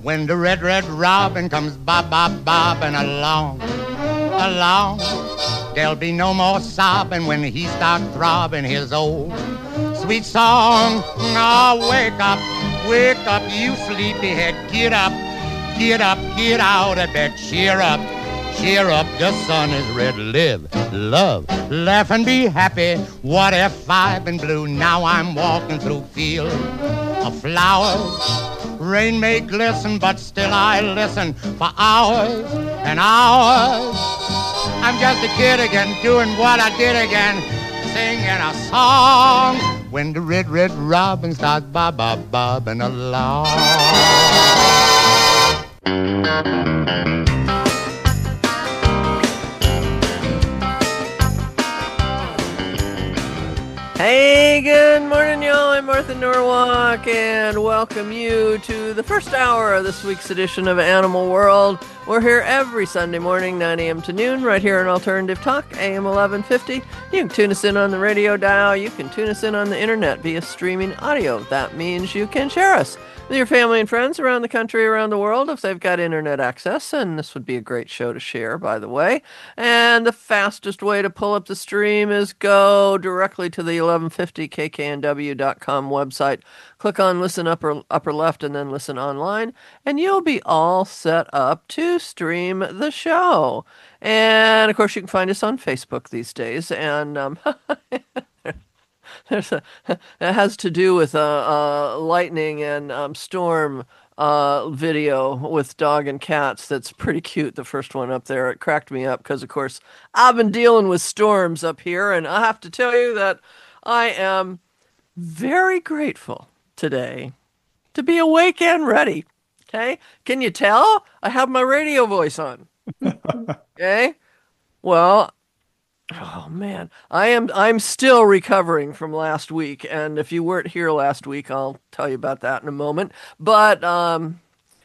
When the red, red robin comes bobbing along, along, there'll be no more sobbing when he starts throbbing his old sweet song. Oh, wake up, you sleepyhead, get up, get up, get out of bed, cheer up, the sun is red, live, love, laugh and be happy. What if I've been blue? Now I'm walking through fields of flowers. Rain may glisten, but still I listen for hours and hours. I'm just a kid again, doing what I did again, singing a song. When the red, red robin starts bobbing along. Hey, good morning, y'all. I'm Martha Norwalk, and welcome you to the first hour of this week's edition of Animal World. We're here every Sunday morning, 9 a.m. to noon, right here on Alternative Talk, AM 1150. You can tune us in on the radio dial. You can tune us in on the internet via streaming audio. That means you can share us with your family and friends around the country, around the world, if they've got internet access, and this would be a great show to share, by the way. And the fastest way to pull up the stream is go directly to the 1150kknw.com website, click on Listen upper left, and then Listen Online, and you'll be all set up to stream the show. And, of course, you can find us on Facebook these days, and it has to do with lightning and storm video with dog and cats. That's pretty cute, the first one up there. It cracked me up because, of course, I've been dealing with storms up here, and I have to tell you that I am very grateful today to be awake and ready. Okay? Can you tell? I have my radio voice on. Okay? Well, oh man, I'm still recovering from last week, and if you weren't here last week, I'll tell you about that in a moment. But well,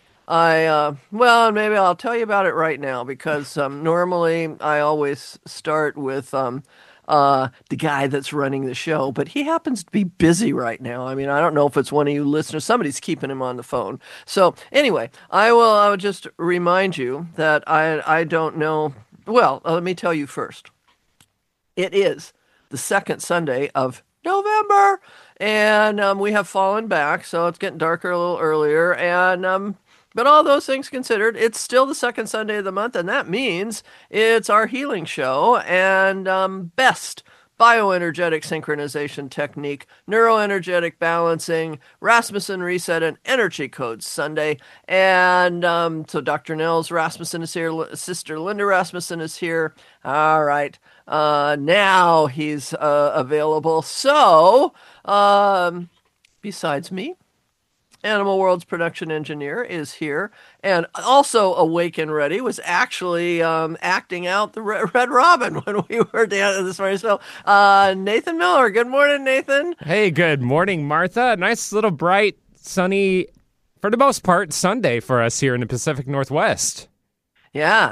maybe I'll tell you about it right now, because normally I always start with the guy that's running the show, but he happens to be busy right now. I mean, I don't know if it's one of you listeners. Somebody's keeping him on the phone. So anyway, I will just remind you that I don't know. Well, let me tell you first. It is the second Sunday of November, and we have fallen back, so it's getting darker a little earlier. And but all those things considered, it's still the second Sunday of the month, and that means it's our healing show and best bioenergetic synchronization technique, neuroenergetic balancing, Rasmussen Reset, and Energy Codes Sunday. And so Dr. Nels Rasmussen is here. Sister Linda Rasmussen is here. All right. Now he's available. So besides me, Animal World's production engineer is here, and also awake and ready, was actually acting out the Red Robin when we were down this morning. So Nathan Miller, good morning, Nathan. Hey, good morning, Martha. Nice little bright, sunny, for the most part, Sunday for us here in the Pacific Northwest. Yeah.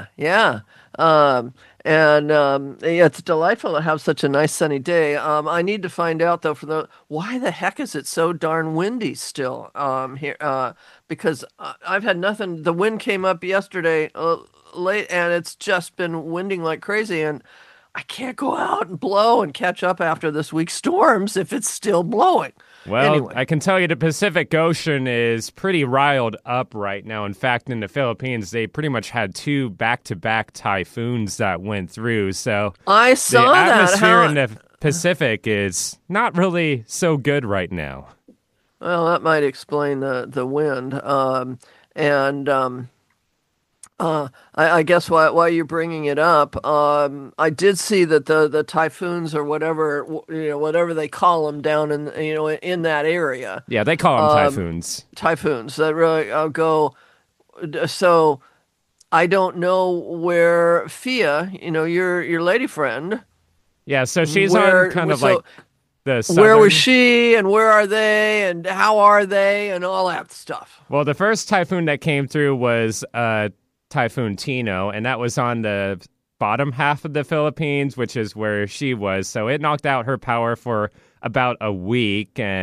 And it's delightful to have such a nice sunny day. I need to find out, though, why the heck is it so darn windy still here? Because I've had nothing. The wind came up yesterday late, and it's just been winding like crazy. And I can't go out and blow and catch up after this week's storms if it's still blowing. Well, anyway. I can tell you the Pacific Ocean is pretty riled up right now. In fact, in the Philippines, they pretty much had 2 back-to-back typhoons that went through. So I saw the atmosphere in the Pacific is not really so good right now. Well, that might explain the wind. I guess while you're bringing it up, I did see that the typhoons or whatever they call them down in that area. Yeah, they call them typhoons. Typhoons that really go. So I don't know where Fia, your lady friend. Yeah, so she's on kind of like the southern. Where was she, and where are they, and how are they, and all that stuff. Well, the first typhoon that came through was Typhoon Tino, and that was on the bottom half of the Philippines, which is where she was. So it knocked out her power for about a week, and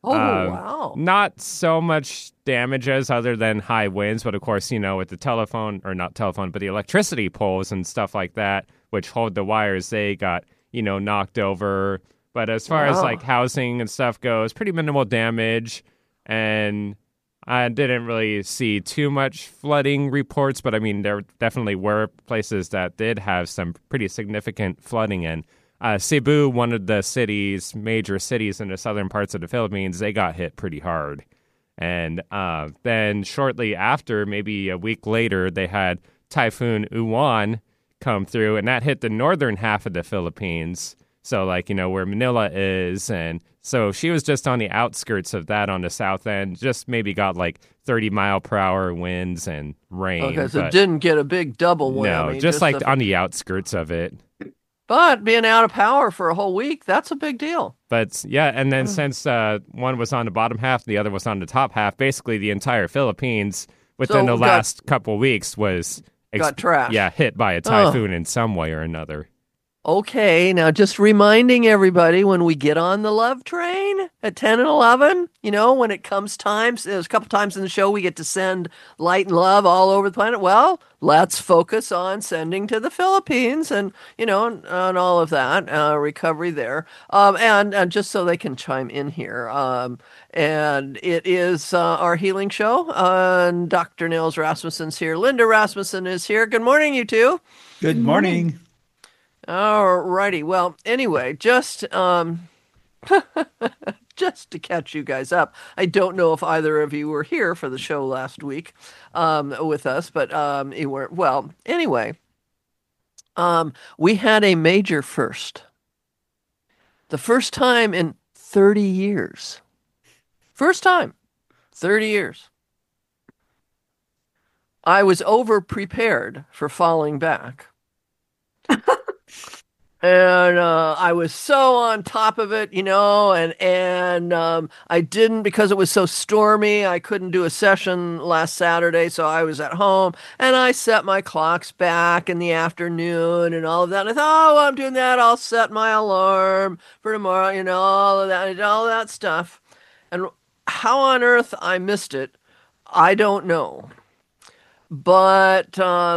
Oh, wow. Not so much damages other than high winds, but of course, with the but the electricity poles and stuff like that, which hold the wires, they got, knocked over. But as far as like housing and stuff goes, pretty minimal damage. And I didn't really see too much flooding reports, but I mean, there definitely were places that did have some pretty significant flooding in. Cebu, one of the major cities in the southern parts of the Philippines, they got hit pretty hard. And then shortly after, maybe a week later, they had Typhoon Uwan come through, and that hit the northern half of the Philippines. So, like, where Manila is. And so she was just on the outskirts of that on the south end, just maybe got like 30-mile-per-hour winds and rain. Okay, so it didn't get a big double whammy. No, just like on the outskirts of it. But being out of power for a whole week, that's a big deal. But, yeah, and then since one was on the bottom half, the other was on the top half, basically the entire Philippines within the last couple weeks was... got trashed. Yeah, hit by a typhoon in some way or another. Okay, now just reminding everybody, when we get on the love train at 10 and 11, when it comes times, there's a couple times in the show we get to send light and love all over the planet. Well, let's focus on sending to the Philippines and, on all of that, recovery there. And just so they can chime in here. And it is our healing show. And Dr. Nils Rasmussen's here. Linda Rasmussen is here. Good morning, you two. Good morning. All righty. Well, anyway, just just to catch you guys up, I don't know if either of you were here for the show last week with us, but you weren't. Well, anyway, we had a major first. The first time in 30 years. First time, 30 years. I was over-prepared for falling back. And I was so on top of it, and I didn't, because it was so stormy, I couldn't do a session last Saturday, so I was at home, and I set my clocks back in the afternoon and all of that. And I thought, while I'm doing that, I'll set my alarm for tomorrow, all of that stuff. And how on earth I missed it, I don't know. But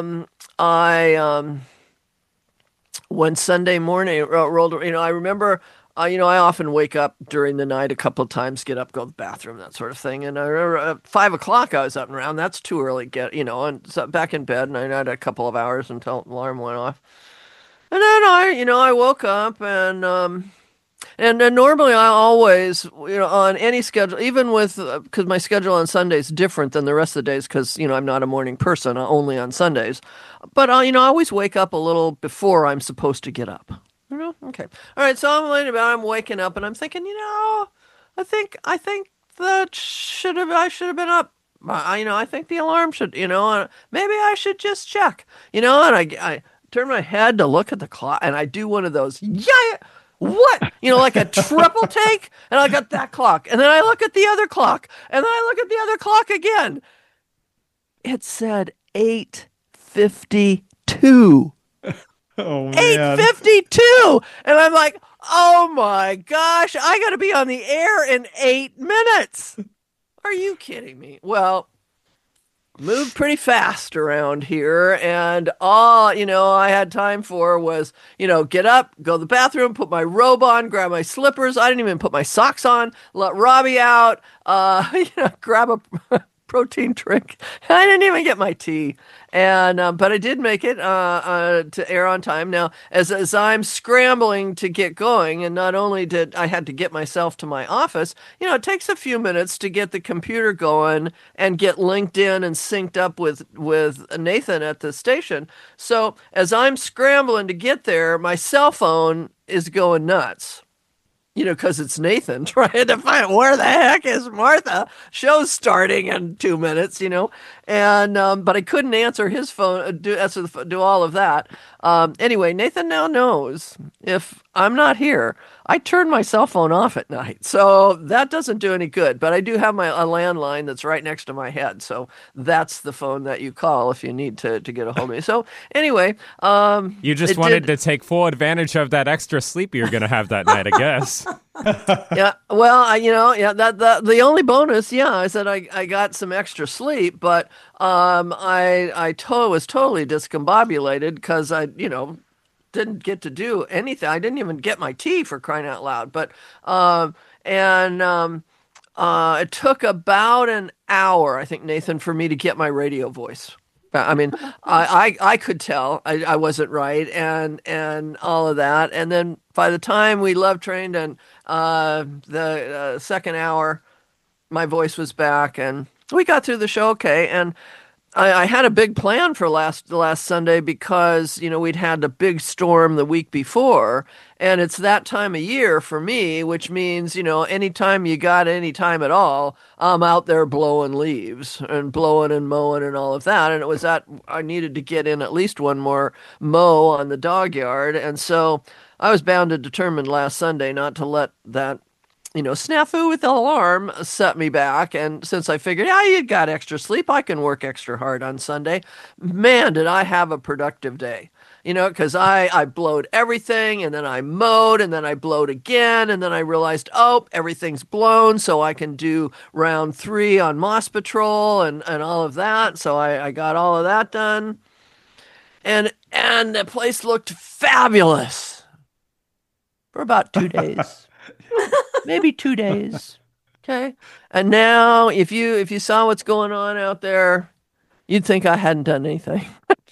when Sunday morning rolled, I remember, I often wake up during the night a couple of times, get up, go to the bathroom, that sort of thing. And I remember at 5 o'clock I was up and around. That's too early to get, and so back in bed, and I had a couple of hours until the alarm went off. And then I woke up and normally I always, on any schedule, even with, because my schedule on Sundays is different than the rest of the days, because, I'm not a morning person, only on Sundays. But, I always wake up a little before I'm supposed to get up. Okay. All right, so I'm waking up and I'm thinking, I think that I should have been up. I think the alarm should, maybe I should just check, and I turn my head to look at the clock, and I do one of those, what? Like a triple take, and I got that clock, and then I look at the other clock, and then I look at the other clock again. It said 8:52. Oh, man. 8:52, and I'm like, oh my gosh, I got to be on the air in 8 minutes. Are you kidding me? Well, moved pretty fast around here, and all I had time for was get up, go to the bathroom, put my robe on, grab my slippers. I didn't even put my socks on, let Robbie out, grab a protein drink. I didn't even get my tea, and but I did make it to air on time. Now, as I'm scrambling to get going, and not only did I had to get myself to my office, it takes a few minutes to get the computer going and get linked in and synced up with Nathan at the station. So as I'm scrambling to get there, my cell phone is going nuts. Because it's Nathan trying to find where the heck is Martha? Show's starting in 2 minutes, and but I couldn't answer his phone, do all of that. Anyway, Nathan now knows if I'm not here, I turn my cell phone off at night. So that doesn't do any good. But I do have a landline that's right next to my head. So that's the phone that you call if you need to get a hold of me. So anyway, You just wanted to take full advantage of that extra sleep you're going to have that night, I guess. Yeah, well, the only bonus, I said I got some extra sleep, but was totally discombobulated because I didn't get to do anything. I didn't even get my tea, for crying out loud. But it took about an hour, I think, Nathan, for me to get my radio voice. I mean, I could tell I wasn't right, and all of that. And then by the time we love trained and the second hour, my voice was back, and we got through the show okay. And I had a big plan for the last Sunday because we'd had a big storm the week before, and it's that time of year for me, which means anytime you got any time at all, I'm out there blowing leaves and blowing and mowing and all of that. And it was that I needed to get in at least one more mow on the dog yard, and so I was bound and determined last Sunday not to let that snafu with the alarm set me back. And since I figured, you got extra sleep, I can work extra hard on Sunday. Man, did I have a productive day. Because I blowed everything, and then I mowed, and then I blowed again, and then I realized, everything's blown, so I can do round 3 on Moss Patrol and all of that. So I got all of that done. And the place looked fabulous for about 2 days. Maybe 2 days. Okay. And now if you saw what's going on out there, you'd think I hadn't done anything.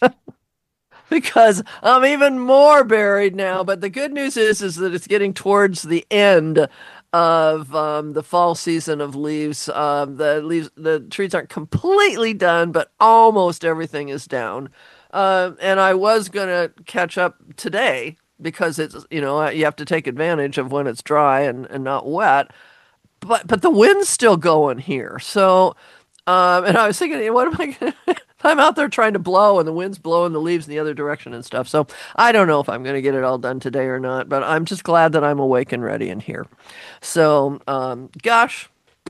Because I'm even more buried now. But the good news is that it's getting towards the end of the fall season of leaves. The trees aren't completely done, but almost everything is down. And I was gonna catch up today, because it's you have to take advantage of when it's dry and not wet, but the wind's still going here. So and I was thinking, what am I gonna I'm out there trying to blow, and the wind's blowing the leaves in the other direction and stuff. So I don't know if I'm going to get it all done today or not, but I'm just glad that I'm awake and ready and here. So gosh,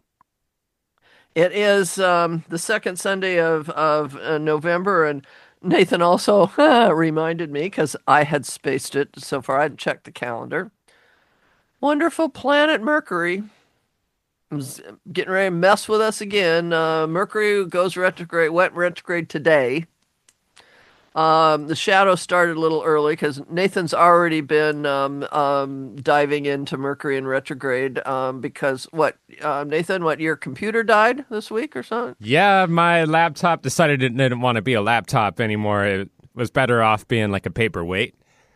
it is the second Sunday of November, and Nathan also reminded me, because I had spaced it so far. I hadn't checked the calendar. Wonderful planet Mercury was getting ready to mess with us again. Mercury went retrograde today. The shadow started a little early because Nathan's already been diving into Mercury in retrograde because Nathan, your computer died this week or something? Yeah, my laptop decided it didn't want to be a laptop anymore. It was better off being like a paperweight.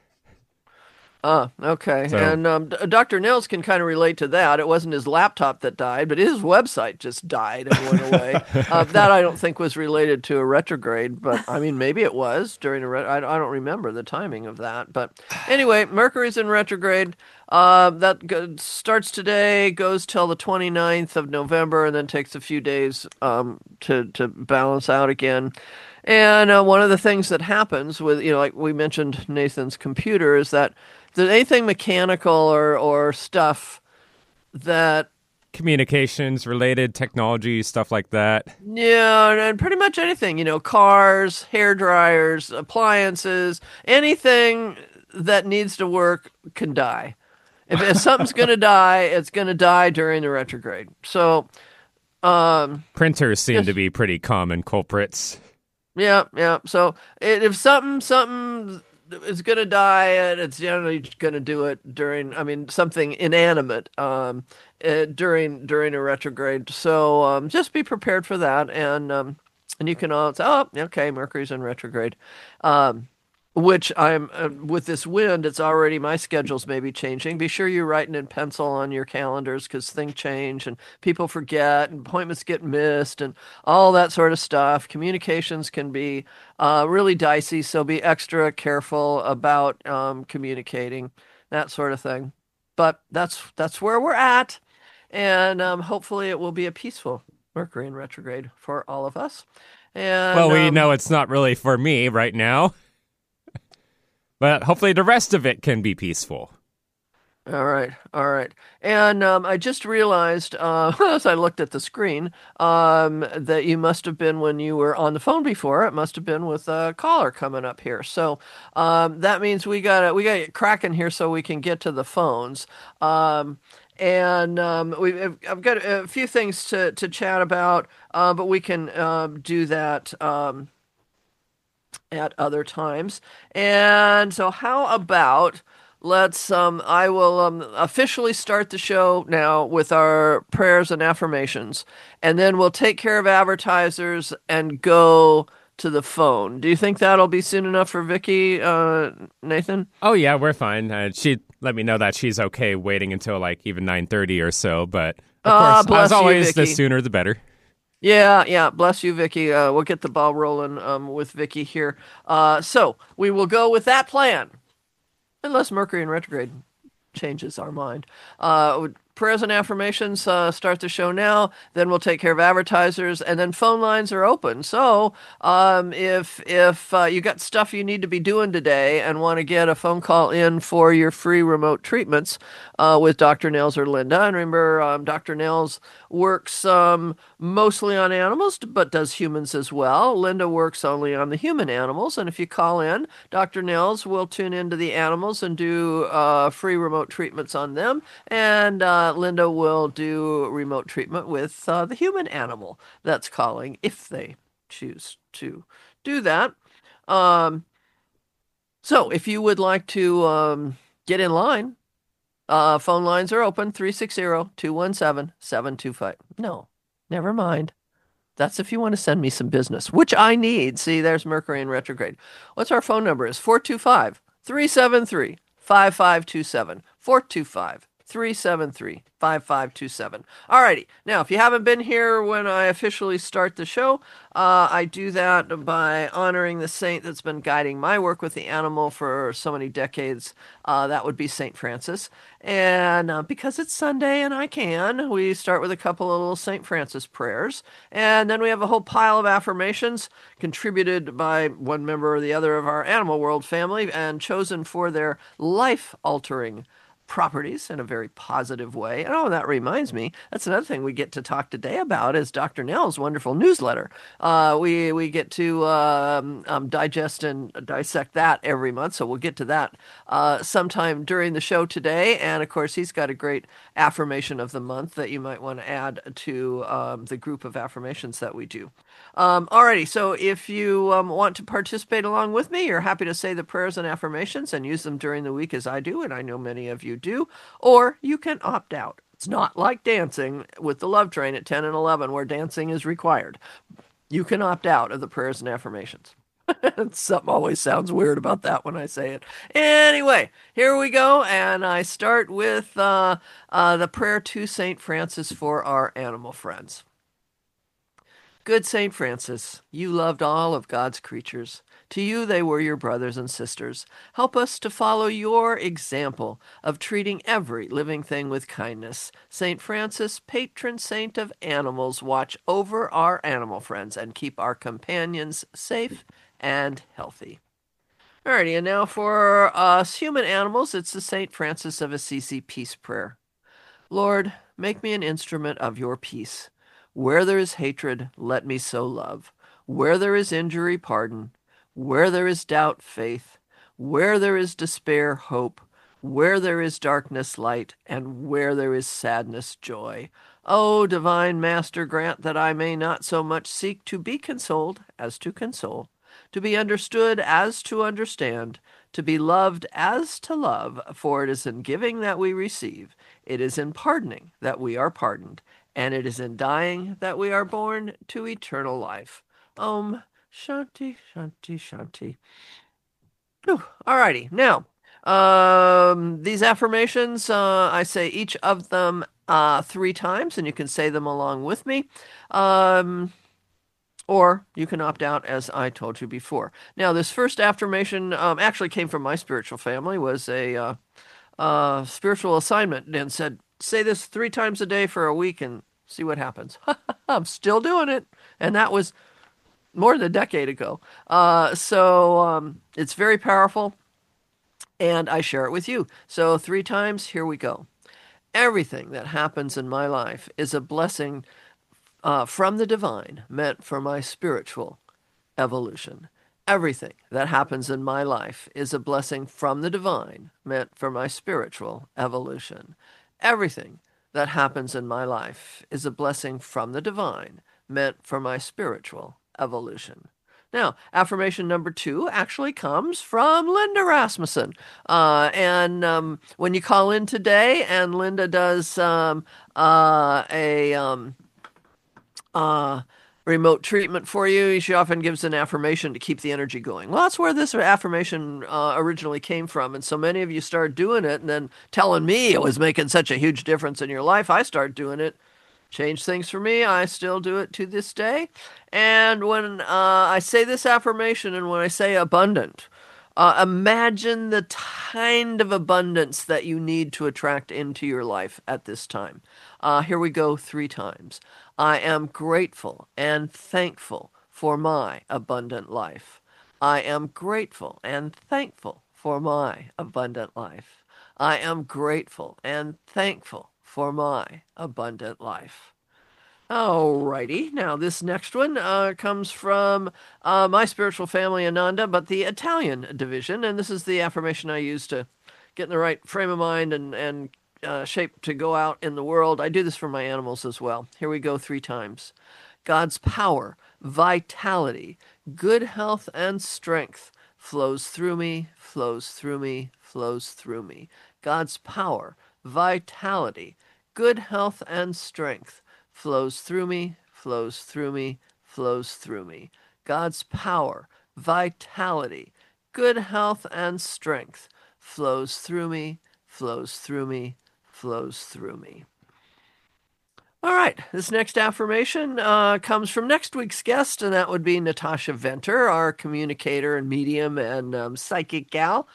Okay. So, and Dr. Nils can kind of relate to that. It wasn't his laptop that died, but his website just died and went away. That I don't think was related to a retrograde, but I mean, maybe it was during I don't remember the timing of that. But anyway, Mercury's in retrograde. Starts today, goes till the 29th of November, and then takes a few days to balance out again. And one of the things that happens with, like we mentioned Nathan's computer, is that if there's anything mechanical or stuff that... Communications related, technology, stuff like that. Yeah, and pretty much anything, cars, hair dryers, appliances, anything that needs to work can die. If something's going to die, it's going to die during the retrograde. So... printers seem to be pretty common culprits. Yeah. So if something is going to die, and it's generally going to do it during, something inanimate during a retrograde. So just be prepared for that, and you can all say, oh, okay, Mercury's in retrograde. Which I'm with this wind, it's already, my schedule's maybe changing. Be sure you're writing in pencil on your calendars, because things change and people forget and appointments get missed and all that sort of stuff. Communications can be really dicey, so be extra careful about communicating, that sort of thing. But that's where we're at, and hopefully it will be a peaceful Mercury in retrograde for all of us. And well, we know it's not really for me right now. But hopefully the rest of it can be peaceful. All right, all right. And I just realized as I looked at the screen that you must have been when you were on the phone before. It must have been with a caller coming up here. So that means we gotta get cracking here so we can get to the phones. And I've got a few things to chat about, but we can do that at other times. And so, how about let's I will officially start the show now with our prayers and affirmations, and then we'll take care of advertisers and go to the phone. Do you think that'll be soon enough for Vicky, Nathan? Oh yeah, we're fine. She let me know that she's okay waiting until like even 9:30 or so. But of course, Bless as you, always, the Vicky. sooner the better. Yeah, yeah. Bless you, Vicky. We'll get the ball rolling with Vicky here. So we will go with that plan. Unless Mercury in retrograde changes our mind. Prayers and affirmations start the show now. Then we'll take care of advertisers, and then phone lines are open. So if you got stuff you need to be doing today and want to get a phone call in for your free remote treatments with Dr. Nails or Linda, and remember, Dr. Nails works mostly on animals, but does humans as well. Linda works only on the human animals, and if you call in, Dr. Nails will tune into the animals and do free remote treatments on them, and Linda will do remote treatment with the human animal that's calling if they choose to do that. Um, so if you would like to get in line, phone lines are open 360-217-725. No, never mind. That's if you want to send me some business, which I need. See, there's Mercury in retrograde. What's our phone number? Is 425-373-5527. 425-373-5527. All righty. Now, if you haven't been here when I officially start the show, I do that by honoring the saint that's been guiding my work with the animal for so many decades. That would be St. Francis. And because it's Sunday and I can, we start with a couple of little St. Francis prayers. And then we have a whole pile of affirmations contributed by one member or the other of our Animal World family and chosen for their life-altering properties in a very positive way. And oh, that reminds me, that's another thing we get to talk today about is Dr. Nell's wonderful newsletter. We get to digest and dissect that every month, so we'll get to that sometime during the show today. And of course, he's got a great affirmation of the month that you might want to add to the group of affirmations that we do. Alrighty, so if you want to participate along with me, you're happy to say the prayers and affirmations and use them during the week as I do, and I know many of you do, or you can opt out. It's not like dancing with the Love Train at 10 and 11 where dancing is required. You can opt out of the prayers and affirmations. Something always sounds weird about that when I say it. Anyway, here we go, and I start with the prayer to St. Francis for our animal friends. Good St. Francis, you loved all of God's creatures. To you they were your brothers and sisters. Help us to follow your example of treating every living thing with kindness. St. Francis, patron saint of animals, watch over our animal friends and keep our companions safe and healthy. Alrighty, and now for us human animals, it's the St. Francis of Assisi Peace Prayer. Lord, make me an instrument of your peace. Where there is hatred, let me sow love. Where there is injury, pardon. Where there is doubt, faith. Where there is despair, hope. Where there is darkness, light. And where there is sadness, joy. O divine Master, grant that I may not so much seek to be consoled as to console, to be understood as to understand, to be loved as to love, for it is in giving that we receive, it is in pardoning that we are pardoned, and it is in dying that we are born to eternal life. Om Shanti, Shanti, Shanti. Alrighty, now, these affirmations, I say each of them 3 times, and you can say them along with me. Or you can opt out, as I told you before. Now, this first affirmation actually came from my spiritual family, was a spiritual assignment, and said, say this 3 times a day for a week and see what happens. I'm still doing it. And that was more than a decade ago. So it's very powerful. and I share it with you. So 3 times, here we go. Everything that happens in my life is a blessing from the divine, meant for my spiritual evolution. Everything that happens in my life is a blessing from the divine, meant for my spiritual evolution. Everything that happens in my life is a blessing from the divine, meant for my spiritual evolution. Now, affirmation number 2 actually comes from Linda Rasmussen. And when you call in today and Linda does remote treatment for you, she often gives an affirmation to keep the energy going. Well, that's where this affirmation originally came from. And so many of you started doing it and then telling me it was making such a huge difference in your life. I started doing it. Changed things for me. I still do it to this day. And when I say this affirmation and when I say abundant, imagine the kind of abundance that you need to attract into your life at this time. Here we go 3 times. I am grateful and thankful for my abundant life. I am grateful and thankful for my abundant life. I am grateful and thankful for my abundant life. Alrighty, now this next one comes from my spiritual family, Ananda, but the Italian division, and this is the affirmation I use to get in the right frame of mind and shape to go out in the world. I do this for my animals as well. Here we go 3 times. God's power, vitality, good health, and strength flows through me, flows through me, flows through me. God's power, vitality, good health, and strength flows through me, flows through me, flows through me. God's power, vitality, good health, and strength flows through me, flows through me, flows through me. All right, this next affirmation comes from next week's guest, and that would be Natasha Venter, our communicator and medium and psychic gal.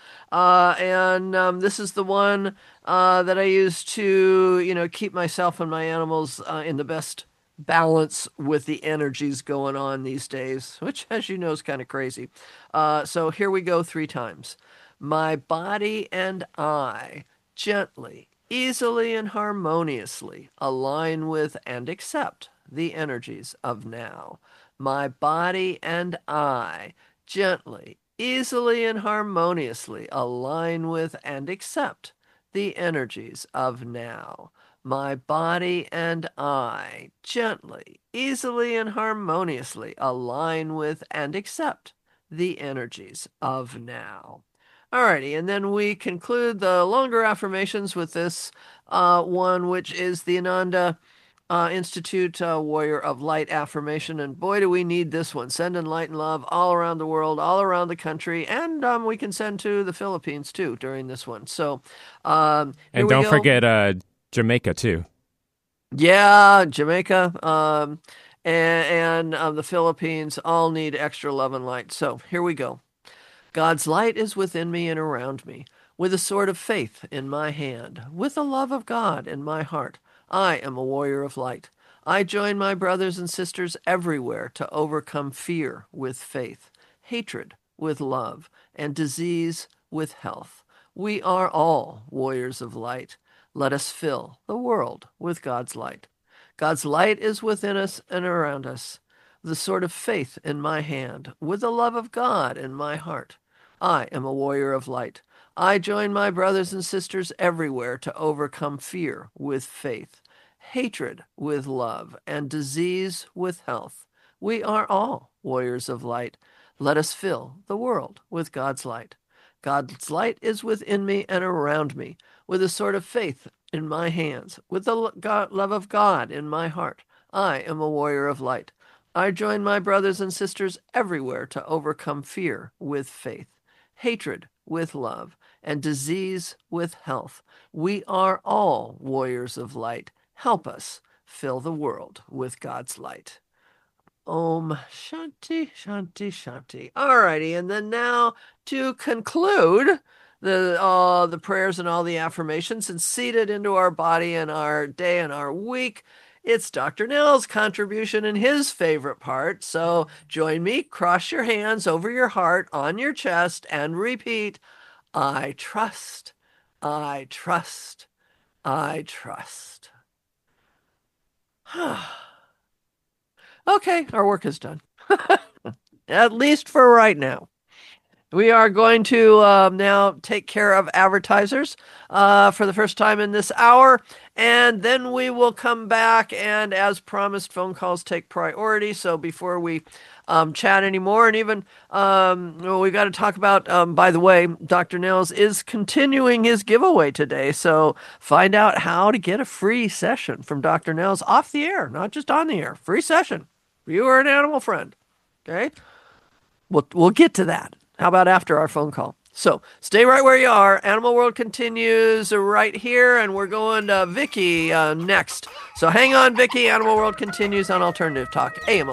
And this is the one that I use to, keep myself and my animals in the best balance with the energies going on these days, which, as you know, is kind of crazy. So here we go 3 times. My body and I gently, easily, and harmoniously align with and accept the energies of now. My body and I gently, easily, and harmoniously align with and accept the energies of now. My body and I gently, easily, and harmoniously align with and accept the energies of now. Alrighty, and then we conclude the longer affirmations with this one, which is the Ananda Institute Warrior of Light affirmation. And boy, do we need this one. Sending light and love all around the world, all around the country, and we can send to the Philippines too during this one. So, and don't forget Jamaica too. Yeah, Jamaica and the Philippines all need extra love and light. So here we go. God's light is within me and around me, with a sword of faith in my hand, with the love of God in my heart. I am a warrior of light. I join my brothers and sisters everywhere to overcome fear with faith, hatred with love, and disease with health. We are all warriors of light. Let us fill the world with God's light. God's light is within us and around us, the sword of faith in my hand, with the love of God in my heart. I am a warrior of light. I join my brothers and sisters everywhere to overcome fear with faith, hatred with love, and disease with health. We are all warriors of light. Let us fill the world with God's light. God's light is within me and around me, with a sword of faith in my hands, with the love of God in my heart. I am a warrior of light. I join my brothers and sisters everywhere to overcome fear with faith, hatred with love, and disease with health. We are all warriors of light. Help us fill the world with God's light. Om Shanti, Shanti, Shanti. Alrighty, and then now to conclude the prayers and all the affirmations and seed it into our body and our day and our week, it's Dr. Nell's contribution and his favorite part. So join me, cross your hands over your heart on your chest and repeat, I trust. I trust. I trust. Okay, our work is done. At least for right now. We are going to now take care of advertisers for the first time in this hour, and then we will come back, and as promised, phone calls take priority. So before we chat anymore, and even we got to talk about, by the way, Dr. Nels is continuing his giveaway today. So find out how to get a free session from Dr. Nels off the air, not just on the air. Free session. You are an animal friend. Okay? We'll get to that. How about after our phone call? So stay right where you are. Animal World continues right here, and we're going to Vicky next. So hang on, Vicky. Animal World continues on Alternative Talk, AM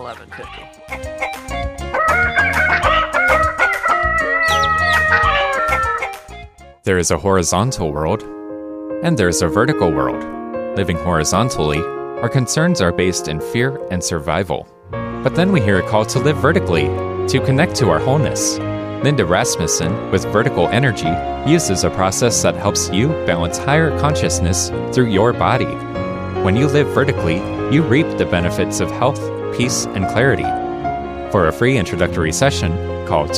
1150. There is a horizontal world, and there's a vertical world. Living horizontally, our concerns are based in fear and survival. But then we hear a call to live vertically, to connect to our wholeness. Linda Rasmussen, with Vertical Energy, uses a process that helps you balance higher consciousness through your body. When you live vertically, you reap the benefits of health, peace, and clarity. For a free introductory session, call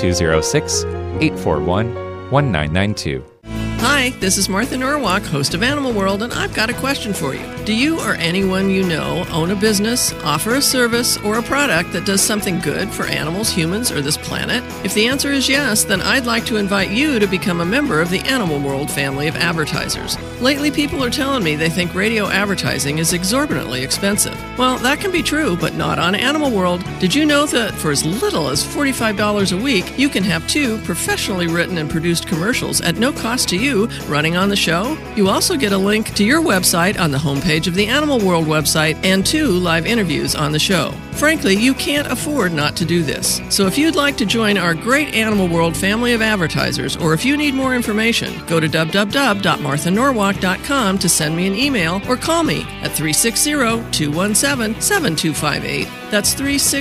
206-841-1992. Hi, this is Martha Norwalk, host of Animal World, and I've got a question for you. Do you or anyone you know own a business, offer a service, or a product that does something good for animals, humans, or this planet? If the answer is yes, then I'd like to invite you to become a member of the Animal World family of advertisers. Lately, people are telling me they think radio advertising is exorbitantly expensive. Well, that can be true, but not on Animal World. Did you know that for as little as $45 a week, you can have 2 professionally written and produced commercials at no cost to you running on the show? You also get a link to your website on the homepage of the Animal World website and 2 live interviews on the show. Frankly, you can't afford not to do this. So if you'd like to join our great Animal World family of advertisers, or if you need more information, go to www.marthanorwalk.com to send me an email or call me at 360-217-7258. That's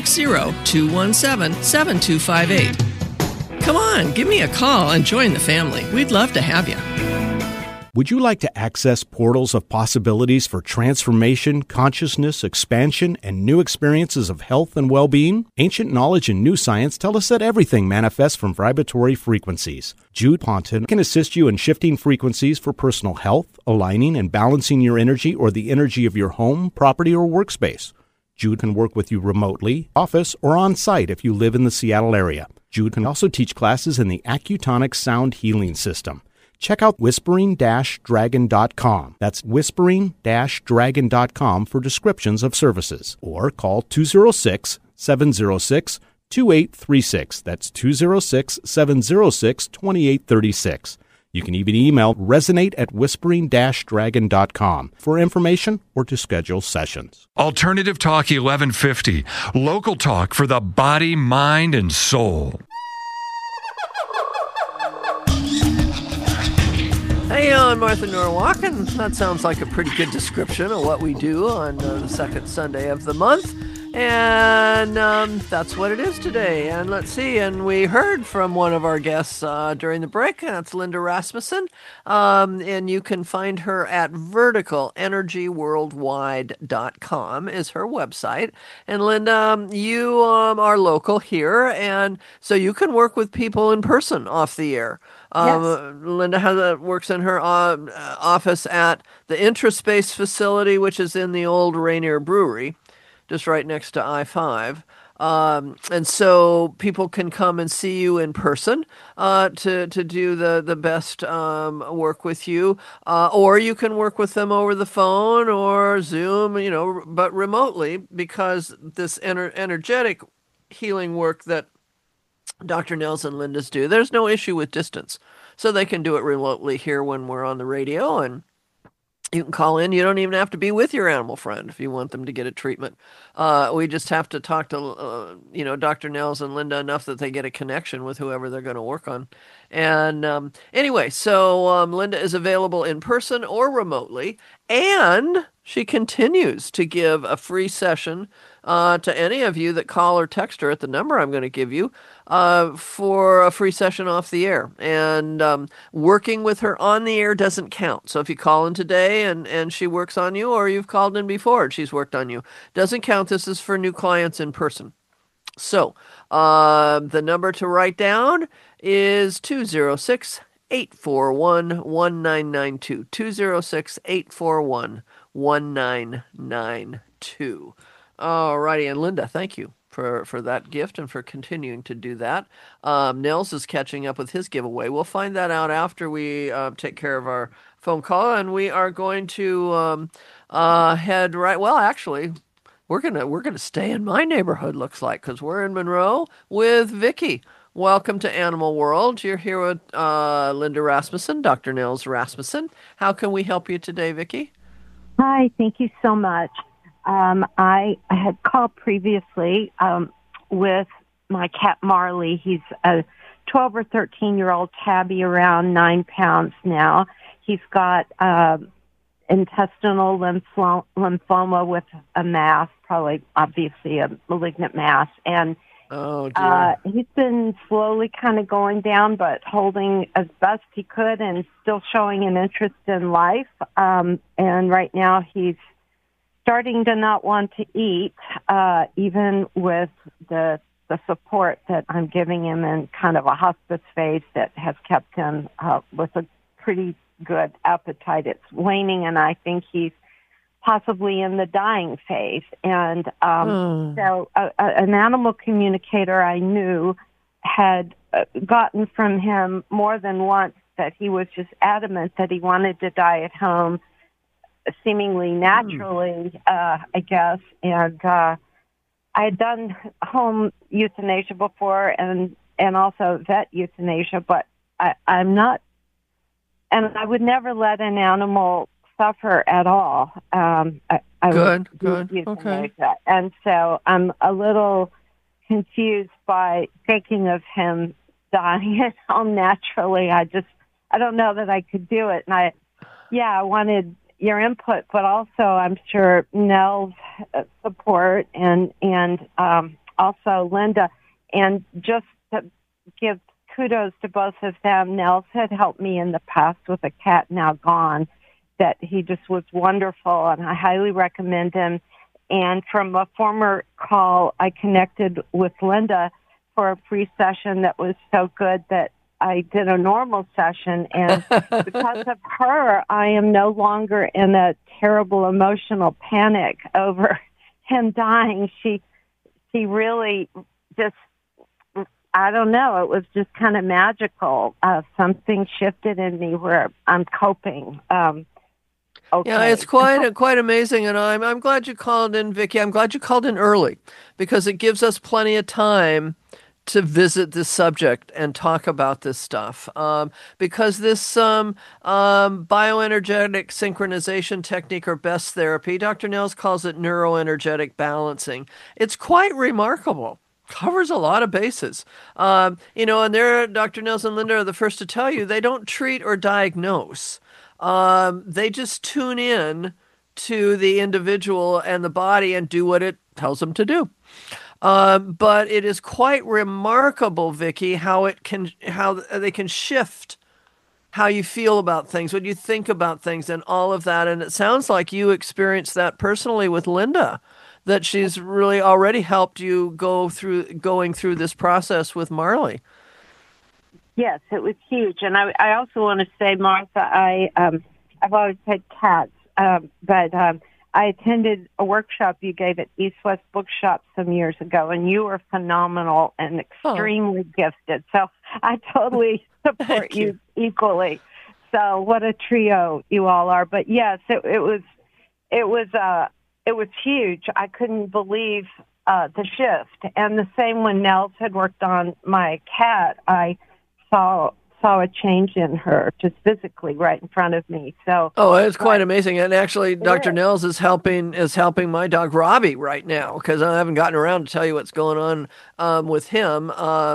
360-217-7258. Come on, give me a call and join the family. We'd love to have you. Would you like to access portals of possibilities for transformation, consciousness, expansion, and new experiences of health and well-being? Ancient knowledge and new science tell us that everything manifests from vibratory frequencies. Jude Ponton can assist you in shifting frequencies for personal health, aligning and balancing your energy or the energy of your home, property, or workspace. Jude can work with you remotely, office, or on-site if you live in the Seattle area. Jude can also teach classes in the Accutonic Sound Healing System. Check out whispering-dragon.com. That's whispering-dragon.com for descriptions of services. Or call 206-706-2836. That's 206-706-2836. You can even email resonate@whispering-dragon.com for information or to schedule sessions. Alternative Talk 1150. Local talk for the body, mind, and soul. Hey, I'm Martha Norwalk, and that sounds like a pretty good description of what we do on the second Sunday of the month. And that's what it is today. And let's see, and we heard from one of our guests during the break. That's Linda Rasmussen. And you can find her at verticalenergyworldwide.com is her website. And Linda, you are local here, and so you can work with people in person off the air. Yes. Linda works in her office at the Intraspace facility, which is in the old Rainier Brewery, just right next to I-5. And so people can come and see you in person to do the best work with you. Or you can work with them over the phone or Zoom, but remotely, because this energetic healing work that Dr. Nels and Linda's do, there's no issue with distance. So they can do it remotely here when we're on the radio, and you can call in. You don't even have to be with your animal friend if you want them to get a treatment. We just have to talk to, Dr. Nels and Linda enough that they get a connection with whoever they're going to work on. And anyway, so Linda is available in person or remotely, and she continues to give a free session to any of you that call or text her at the number I'm going to give you for a free session off the air. And working with her on the air doesn't count. So if you call in today and she works on you, or you've called in before and she's worked on you, doesn't count. This is for new clients in person. So the number to write down is 206-841-1992. 206-841-1992. All righty. And Linda, thank you for that gift and for continuing to do that. Nels is catching up with his giveaway. We'll find that out after we take care of our phone call, and we are going to head right. Well, actually, we're gonna stay in my neighborhood. Looks like, because we're in Monroe with Vicki. Welcome to Animal World. You're here with Linda Rasmussen, Dr. Nels Rasmussen. How can we help you today, Vicki? Hi, thank you so much. I had called previously with my cat Marley. He's a 12 or 13-year-old tabby, around 9 pounds now. He's got intestinal lymphoma with a mass, probably obviously a malignant mass. And he's been slowly kind of going down, but holding as best he could and still showing an interest in life. And right now he's starting to not want to eat, even with the support that I'm giving him in kind of a hospice phase that has kept him with a pretty good appetite. It's waning, and I think he's possibly in the dying phase. And so an animal communicator I knew had gotten from him more than once that he was just adamant that he wanted to die at home, seemingly naturally, I guess. And I had done home euthanasia before and also vet euthanasia, but I'm not, and I would never let an animal suffer at all. I Good. Okay. And so I'm a little confused by thinking of him dying at home naturally. I don't know that I could do it. And I wanted your input, but also I'm sure Nell's support and also Linda. And just to give kudos to both of them, Nell's had helped me in the past with a cat now gone, that he just was wonderful, and I highly recommend him. And from a former call, I connected with Linda for a free session that was so good that I did a normal session, and because of her, I am no longer in a terrible emotional panic over him dying. She really just, I don't know, it was just kind of magical. Something shifted in me where I'm coping. Okay. Yeah, it's quite amazing, and I'm glad you called in, Vicki. I'm glad you called in early, because it gives us plenty of time to visit this subject and talk about this stuff, because this bioenergetic synchronization technique, or BEST therapy, Dr. Nels calls it neuroenergetic balancing. It's quite remarkable. Covers a lot of bases. And Dr. Nels and Linda are the first to tell you they don't treat or diagnose. They just tune in to the individual and the body and do what it tells them to do. But it is quite remarkable, Vicki, how they can shift how you feel about things, what you think about things, and all of that. And it sounds like you experienced that personally with Linda, that she's really already helped you going through this process with Marley. Yes, it was huge. And I also want to say, Martha, I've always had cats, but I attended a workshop you gave at East West Bookshop some years ago, and you were phenomenal and extremely gifted. So I totally support you equally. So what a trio you all are. But yes, it was huge. I couldn't believe the shift. And the same when Nels had worked on my cat, I saw a change in her just physically right in front of me. So it's quite amazing. And actually, Dr. Nels is helping my dog Robbie right now, because I haven't gotten around to tell you what's going on with him.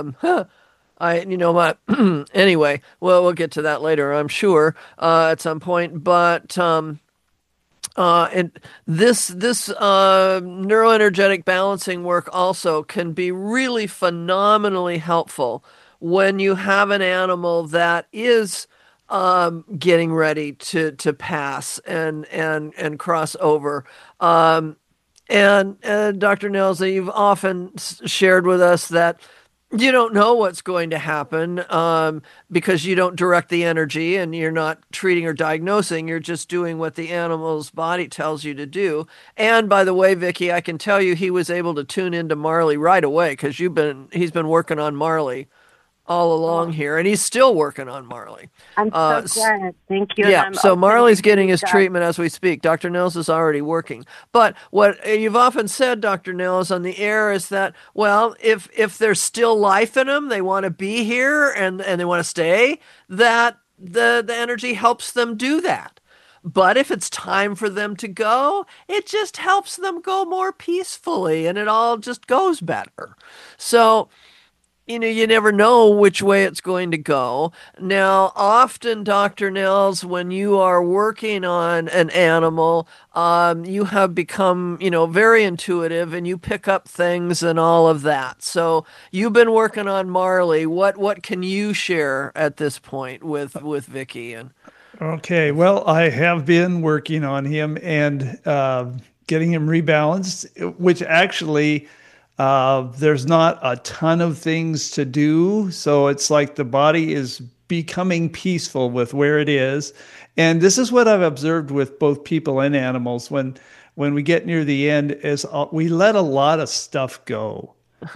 Anyway, well, we'll get to that later, I'm sure, at some point. But And this neuroenergetic balancing work also can be really phenomenally helpful when you have an animal that is getting ready to pass and cross over. And Dr. Nelsey, you've often shared with us that you don't know what's going to happen because you don't direct the energy and you're not treating or diagnosing. You're just doing what the animal's body tells you to do. And by the way, Vicki, I can tell you he was able to tune into Marley right away because he's been working on Marley all along here, and he's still working on Marley. I'm so glad. Thank you. Yeah, so Marley's getting his treatment as we speak. Dr. Nils is already working. But what you've often said, Dr. Nils, on the air is that, well, if there's still life in them, they want to be here and they want to stay, that the energy helps them do that. But if it's time for them to go, it just helps them go more peacefully, and it all just goes better. So, you never know which way it's going to go. Now, often, Dr. Nels, when you are working on an animal, you have become, very intuitive and you pick up things and all of that. So you've been working on Marley. What can you share at this point with Vicki? Okay, well, I have been working on him and getting him rebalanced, which actually... there's not a ton of things to do. So it's like the body is becoming peaceful with where it is. And this is what I've observed with both people and animals when we get near the end is we let a lot of stuff go,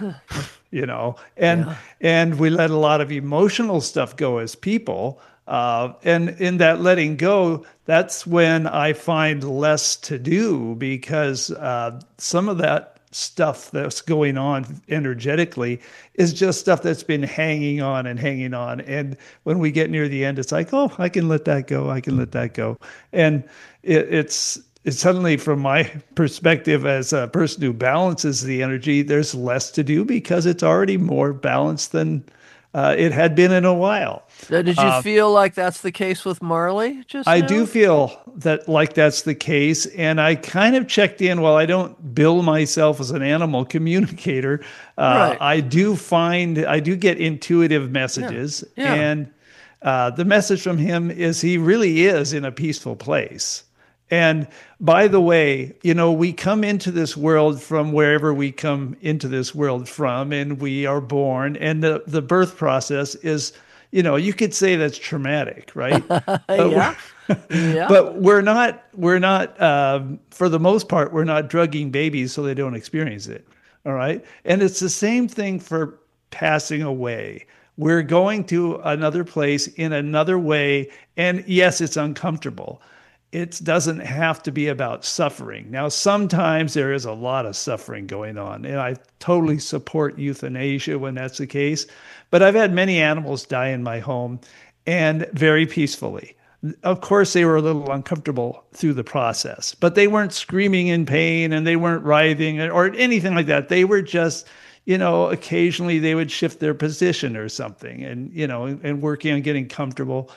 and we let a lot of emotional stuff go as people. And in that letting go, that's when I find less to do because some of that stuff that's going on energetically is just stuff that's been hanging on. And when we get near the end, it's like, oh, I can let that go. And it's suddenly, from my perspective as a person who balances the energy, there's less to do because it's already more balanced than it had been in a while. Did you feel like that's the case with Marley just now? I do feel that like that's the case. And I kind of checked in. While I don't bill myself as an animal communicator, right. I do get intuitive messages. Yeah. And the message from him is he really is in a peaceful place. And by the way, we come into this world from wherever we come into this world from, and we are born, and the birth process is, you could say that's traumatic, right? Yeah. But we're not, for the most part, we're not drugging babies so they don't experience it. All right. And it's the same thing for passing away. We're going to another place in another way. And yes, it's uncomfortable. It doesn't have to be about suffering. Now, sometimes there is a lot of suffering going on, and I totally support euthanasia when that's the case. But I've had many animals die in my home, and very peacefully. Of course, they were a little uncomfortable through the process, but they weren't screaming in pain, and they weren't writhing or anything like that. They were just, occasionally they would shift their position or something, and working on getting comfortable.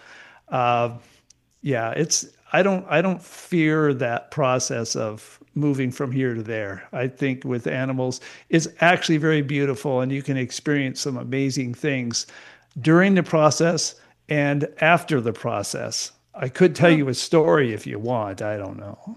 I don't fear that process of moving from here to there. I think with animals, it's actually very beautiful, and you can experience some amazing things during the process and after the process. I could tell you a story if you want. I don't know.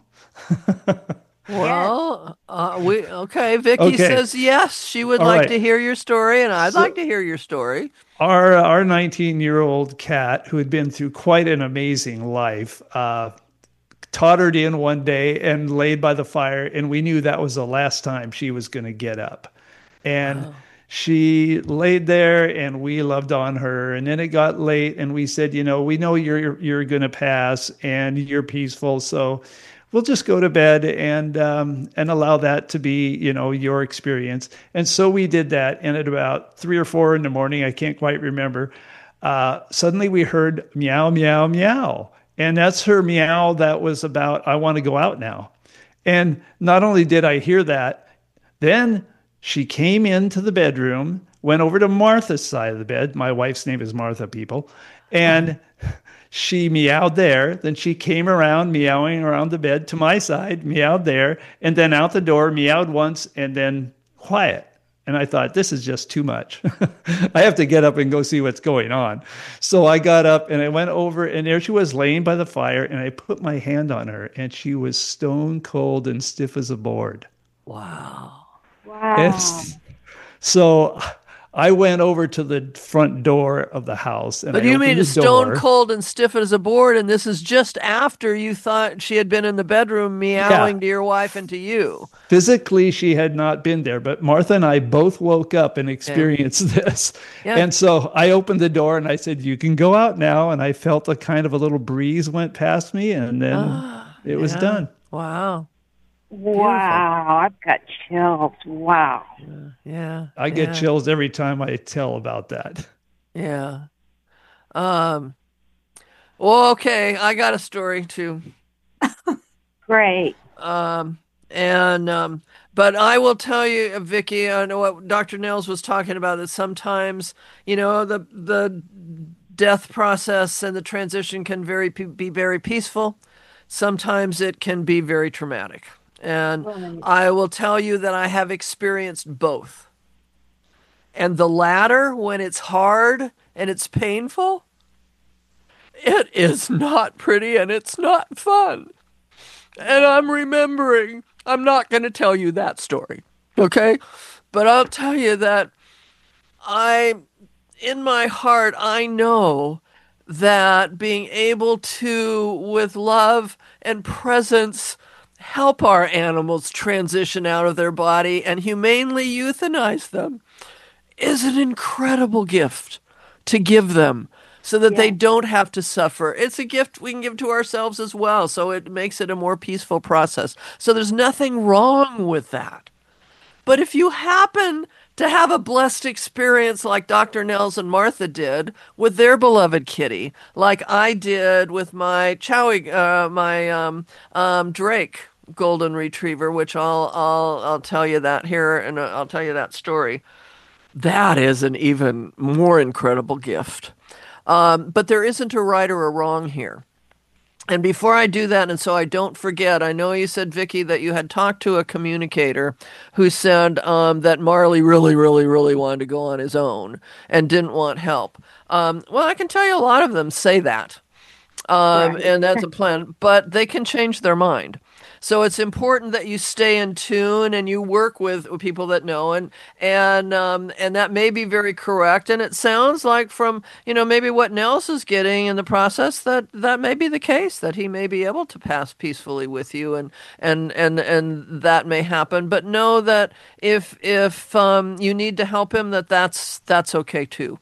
Well, Vicki says yes. She would like to hear your story, and I'd like to hear your story. Our 19-year-old cat, who had been through quite an amazing life, tottered in one day and laid by the fire, and we knew that was the last time she was going to get up. And she laid there, and we loved on her. And then it got late, and we said, we know you're going to pass, and you're peaceful, so we'll just go to bed and allow that to be, your experience. And so we did that. And at about 3 or 4 in the morning, I can't quite remember, suddenly we heard meow, meow, meow. And that's her meow that was about, I want to go out now. And not only did I hear that, then she came into the bedroom, went over to Martha's side of the bed. My wife's name is Martha, people. And she meowed there. Then she came around, meowing around the bed to my side, meowed there, and then out the door, meowed once, and then quiet. And I thought, this is just too much. I have to get up and go see what's going on. So I got up and I went over, and there she was laying by the fire, and I put my hand on her, and she was stone cold and stiff as a board. Wow. And so I went over to the front door of the house. And but I you mean opened the stone door. cold and stiff as a board, and this is just after you thought she had been in the bedroom meowing to your wife and to you. Physically, she had not been there, but Martha and I both woke up and experienced this. Yeah. And so I opened the door and I said, you can go out now. And I felt a kind of a little breeze went past me, and then it was done. Wow. Wow, I've got chills. Wow. Yeah. I get chills every time I tell about that. Yeah. Well, okay, I got a story too. Great. But I will tell you, Vicki, I know what Dr. Nels was talking about, that sometimes, the death process and the transition can be very peaceful. Sometimes it can be very traumatic. And I will tell you that I have experienced both. And the latter, when it's hard and it's painful, it is not pretty and it's not fun. And I'm remembering, I'm not going to tell you that story, okay? But I'll tell you that in my heart, I know that being able to, with love and presence, help our animals transition out of their body and humanely euthanize them is an incredible gift to give them so that they don't have to suffer. It's a gift we can give to ourselves as well, so it makes it a more peaceful process. So there's nothing wrong with that. But if you happen to have a blessed experience like Dr. Nels and Martha did with their beloved kitty, like I did with my Drake golden retriever, which I'll tell you that here, and I'll tell you that story. That is an even more incredible gift. But there isn't a right or a wrong here. And before I do that, and so I don't forget, I know you said, Vicki, that you had talked to a communicator who said that Marley really, really, really wanted to go on his own and didn't want help. Well, I can tell you a lot of them say that. And that's a plan, but they can change their mind. So it's important that you stay in tune and you work with people that know, and that may be very correct. And it sounds like from, maybe what Nels is getting in the process, that may be the case, that he may be able to pass peacefully with you, and that may happen. But know that if you need to help him, that's okay too.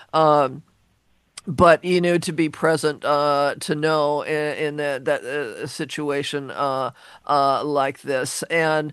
But to be present, to know in that situation like this, and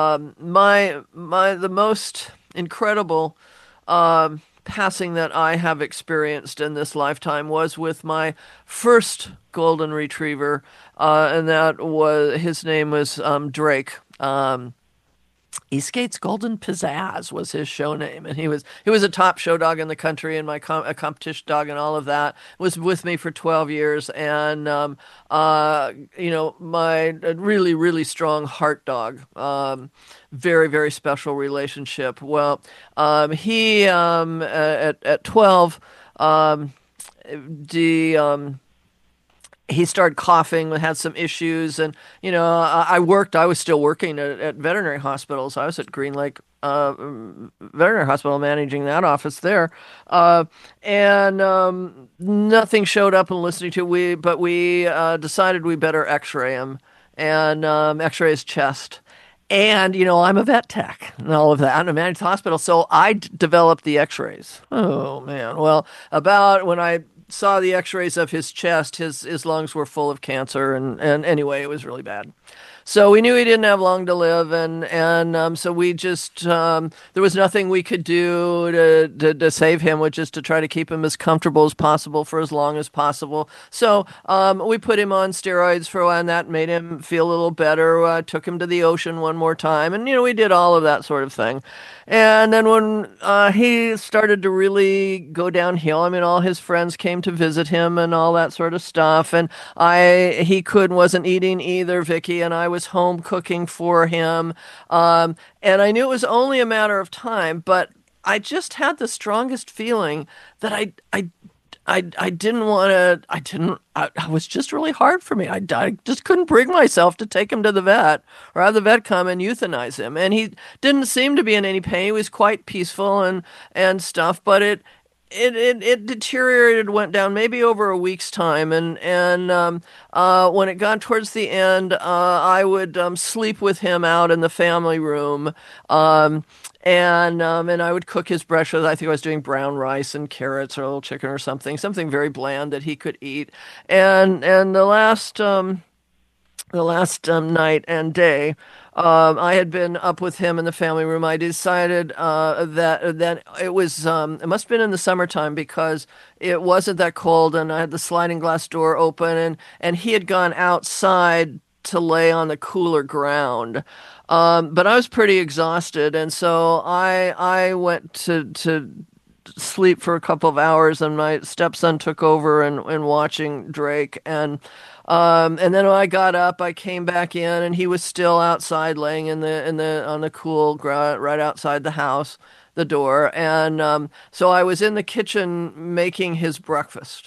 the most incredible passing that I have experienced in this lifetime was with my first golden retriever, and his name was Drake. Eastgate's Golden Pizzazz was his show name, and he was a top show dog in the country, and a competition dog and all of that. Was with me for 12 years, and my really, really strong heart dog. Very, very special relationship. Well, he at 12 he started coughing, had some issues, and I was still working at veterinary hospitals. I was at Green Lake Veterinary Hospital managing that office there, and nothing showed up and listening to but we decided we better x-ray him and x-ray his chest. And, I'm a vet tech and all of that. I'm a managed hospital, so I developed the x-rays. Oh, man. Well, about when I saw the x-rays of his chest, his lungs were full of cancer, and anyway, it was really bad. So we knew he didn't have long to live, and so we just there was nothing we could do to save him, which is to try to keep him as comfortable as possible for as long as possible. So we put him on steroids for a while, and that made him feel a little better. Took him to the ocean one more time, and we did all of that sort of thing. And then when he started to really go downhill, I mean, all his friends came to visit him and all that sort of stuff. And he wasn't eating either, Vicky, and I was home cooking for him. And I knew it was only a matter of time, but I just had the strongest feeling that I didn't want to, I was just really hard for me. I just couldn't bring myself to take him to the vet or have the vet come and euthanize him. And he didn't seem to be in any pain. He was quite peaceful and stuff, but it deteriorated, went down maybe over a week's time. And when it got towards the end, I would sleep with him out in the family room. And I would cook his breakfast. I think I was doing brown rice and carrots or a little chicken or something very bland that he could eat. And the last night and day, I had been up with him in the family room. I decided that it was it must have been in the summertime because it wasn't that cold, and I had the sliding glass door open, and he had gone outside to lay on the cooler ground. But I was pretty exhausted, and so I went to sleep for a couple of hours, and my stepson took over and watching Drake. And then when I got up, I came back in, and he was still outside, laying on the cool ground right outside the house, the door. And so I was in the kitchen making his breakfast,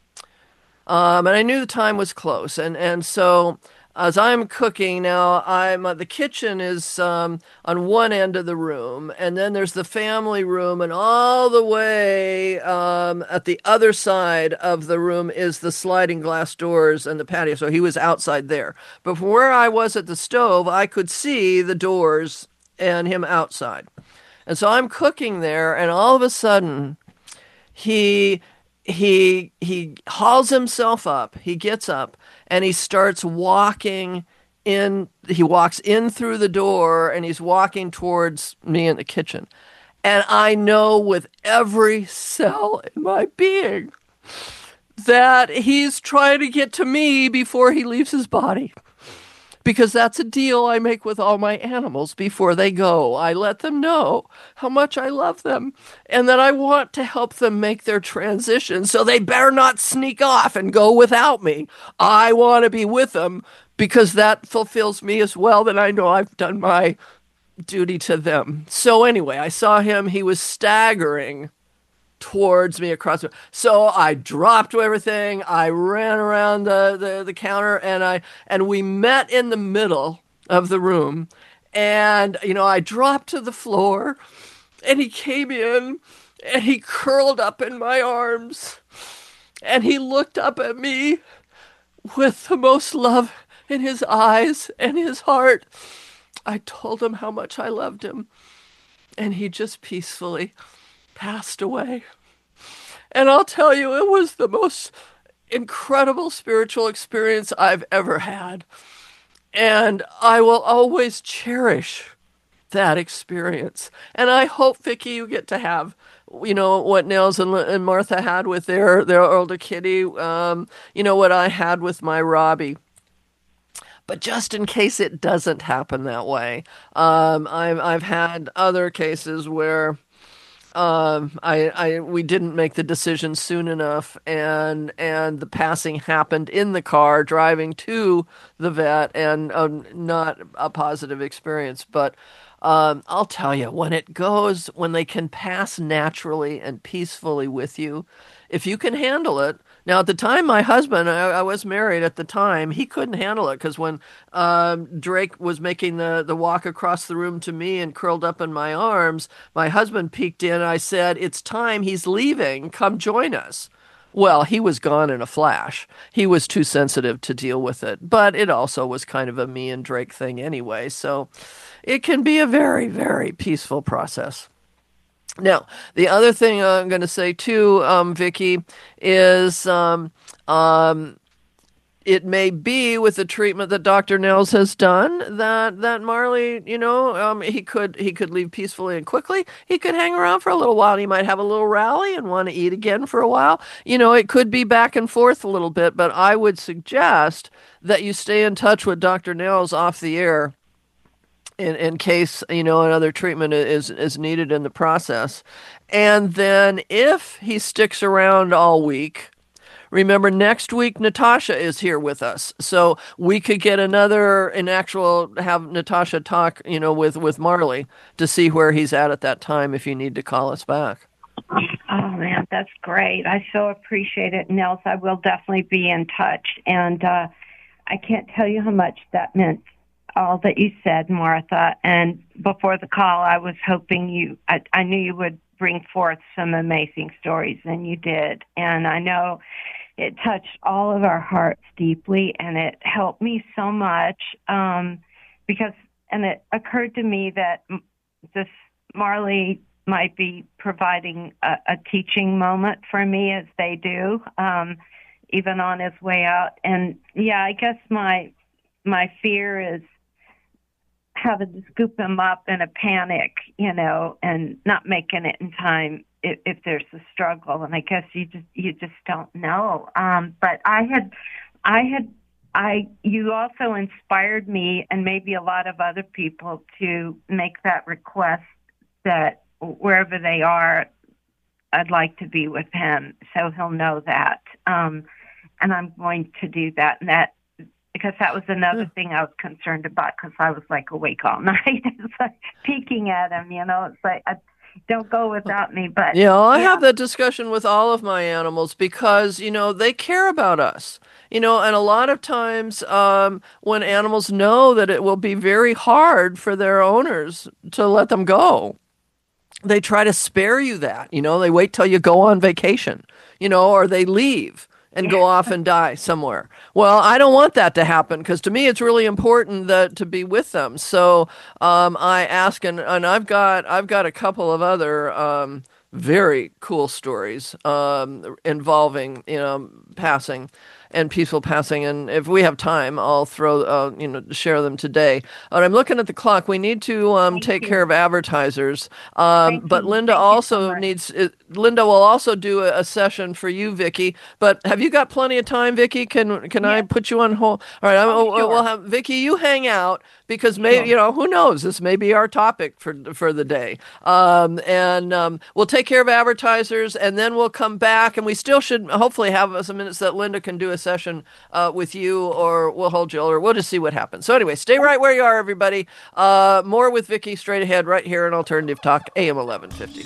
and I knew the time was close, and so. As I'm cooking now, the kitchen is on one end of the room, and then there's the family room, and all the way at the other side of the room is the sliding glass doors and the patio. So he was outside there. But from where I was at the stove, I could see the doors and him outside. And so I'm cooking there, and all of a sudden, he hauls himself up. He gets up and he starts walking in. He walks in through the door and he's walking towards me in the kitchen. And I know with every cell in my being that he's trying to get to me before he leaves his body. Because that's a deal I make with all my animals before they go. I let them know how much I love them and that I want to help them make their transition, so they better not sneak off and go without me. I want to be with them because that fulfills me as well, that I know I've done my duty to them. So anyway, I saw him. He was staggering towards me across the. So I dropped everything. I ran around the counter, and we met in the middle of the room. And I dropped to the floor, and he came in, and he curled up in my arms, and he looked up at me with the most love in his eyes and his heart. I told him how much I loved him, and he just peacefully passed away. And I'll tell you, it was the most incredible spiritual experience I've ever had. And I will always cherish that experience. And I hope, Vicki, you get to have, what Nels and Martha had with their older kitty, what I had with my Robbie. But just in case it doesn't happen that way, I've had other cases where we didn't make the decision soon enough, and the passing happened in the car driving to the vet, and not a positive experience. But I'll tell you, when they can pass naturally and peacefully with you, if you can handle it. Now, at the time, my husband, I was married at the time, he couldn't handle it, because when Drake was making the walk across the room to me and curled up in my arms, my husband peeked in, and I said, "It's time, he's leaving, come join us." Well, he was gone in a flash. He was too sensitive to deal with it, but it also was kind of a me and Drake thing anyway, so it can be a very, very peaceful process. Now, the other thing I'm going to say too, Vicki, is it may be with the treatment that Dr. Nels has done that Marley, he could leave peacefully and quickly. He could hang around for a little while. He might have a little rally and want to eat again for a while. It could be back and forth a little bit, but I would suggest that you stay in touch with Dr. Nels off the air in case, another treatment is needed in the process. And then if he sticks around all week, remember, next week, Natasha is here with us. So we could get have Natasha talk, with Marley to see where he's at that time if you need to call us back. Oh, man, that's great. I so appreciate it, Nels. I will definitely be in touch. And I can't tell you how much that meant, all that you said, Martha. And before the call, I was hoping I knew you would bring forth some amazing stories, and you did. And I know it touched all of our hearts deeply, and it helped me so much because it occurred to me that this Marley might be providing a teaching moment for me, as they do, even on his way out. And yeah, I guess my fear is having to scoop him up in a panic, and not making it in time if there's a struggle. And I guess you just don't know. But you also inspired me, and maybe a lot of other people, to make that request that wherever they are, I'd like to be with him, so he'll know that. And I'm going to do that. And that, because that was another thing I was concerned about, because I was like awake all night. It's like peeking at him, It's like, don't go without me. But I have that discussion with all of my animals because, they care about us. And a lot of times when animals know that it will be very hard for their owners to let them go, they try to spare you that. They wait till you go on vacation, or they leave and go off and die somewhere. Well, I don't want that to happen, because to me it's really important to be with them. So I ask, and I've got a couple of other very cool stories involving passing and peaceful passing. And if we have time, I'll share them today. But I'm looking at the clock. We need to take care of advertisers. But Linda Linda will also do a session for you, Vicki. But have you got plenty of time, Vicki? Can I put you on hold? All right. Sure. We'll have Vicki, you hang out, because maybe, who knows? This may be our topic for the day. And we'll take care of advertisers, and then we'll come back, and we still should hopefully have some minutes that Linda can do a session with you, or we'll hold you, or we'll just see what happens. So anyway, stay right where you are, everybody. More with Vicki straight ahead right here on Alternative Talk, AM 1150.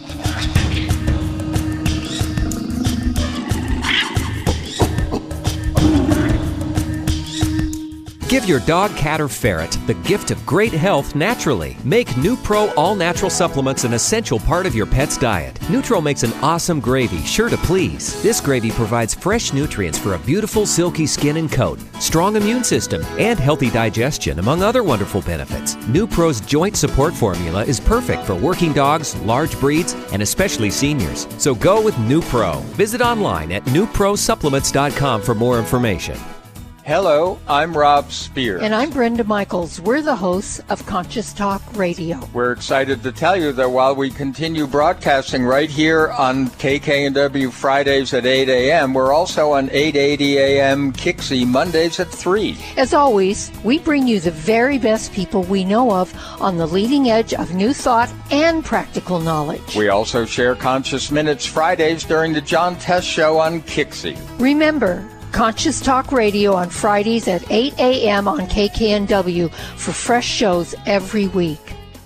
Give your dog, cat, or ferret the gift of great health naturally. Make NuPro all-natural supplements an essential part of your pet's diet. Nutro makes an awesome gravy, sure to please. This gravy provides fresh nutrients for a beautiful, silky skin and coat, strong immune system, and healthy digestion, among other wonderful benefits. NuPro's joint support formula is perfect for working dogs, large breeds, and especially seniors. So go with NuPro. Visit online at NuProSupplements.com for more information. Hello, I'm Rob Spear. And I'm Brenda Michaels. We're the hosts of Conscious Talk Radio. We're excited to tell you that while we continue broadcasting right here on KKNW Fridays at 8 a.m., we're also on 880 a.m. Kixie Mondays at 3. As always, we bring you the very best people we know of on the leading edge of new thought and practical knowledge. We also share Conscious Minutes Fridays during the John Test Show on Kixie. Remember, Conscious Talk Radio on Fridays at 8 a.m. on KKNW for fresh shows every week.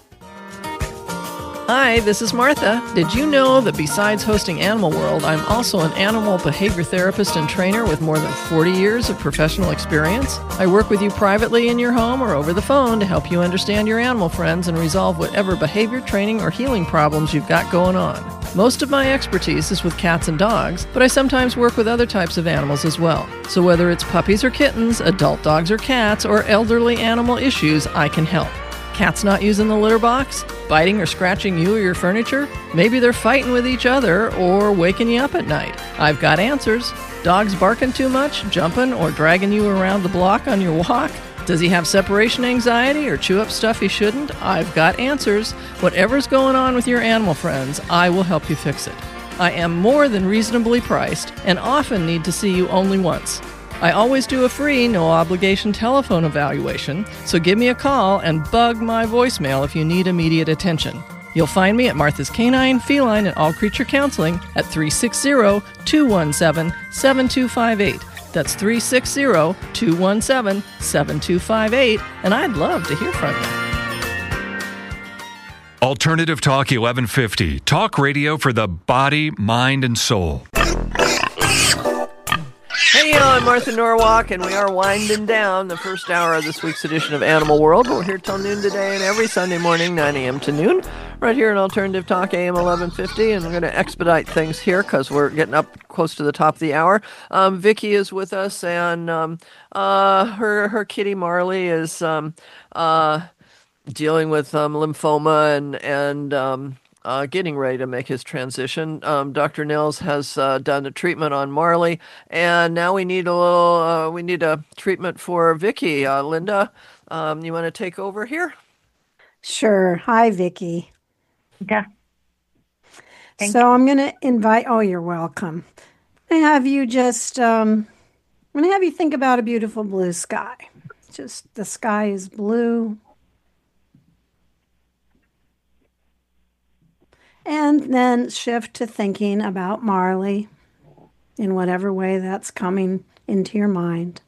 Hi, this is Martha. Did you know that besides hosting Animal World, I'm also an animal behavior therapist and trainer with more than 40 years of professional experience? I work with you privately in your home or over the phone to help you understand your animal friends and resolve whatever behavior, training, or healing problems you've got going on. Most of my expertise is with cats and dogs, but I sometimes work with other types of animals as well. So whether it's puppies or kittens, adult dogs or cats, or elderly animal issues, I can help. Cats not using the litter box? Biting or scratching you or your furniture? Maybe they're fighting with each other or waking you up at night. I've got answers. Dogs barking too much, jumping, or dragging you around the block on your walk? Does he have separation anxiety or chew up stuff he shouldn't? I've got answers. Whatever's going on with your animal friends, I will help you fix it. I am more than reasonably priced and often need to see you only once. I always do a free, no-obligation telephone evaluation, so give me a call and bug my voicemail if you need immediate attention. You'll find me at Martha's Canine, Feline, and All Creature Counseling at 360-217-7258. That's 360-217-7258, and I'd love to hear from you. Alternative Talk 1150. Talk radio for the body, mind, and soul. Hey, I'm Martha Norwalk, and we are winding down the first hour of this week's edition of Animal World. We're here till noon today and every Sunday morning, 9 a.m. to noon, right here in Alternative Talk AM 1150. And we're going to expedite things here because we're getting up close to the top of the hour. Vicki is with us, and her kitty Marley is dealing with lymphoma and getting ready to make his transition. Dr. Nils has done a treatment on Marley, and now we need a treatment for Vicki. Linda, you want to take over here? Sure. Hi, Vicki. Yeah. I'm going to invite. Oh, you're welcome. I'm going to have you think about a beautiful blue sky. Just the sky is blue. And then shift to thinking about Marley in whatever way that's coming into your mind.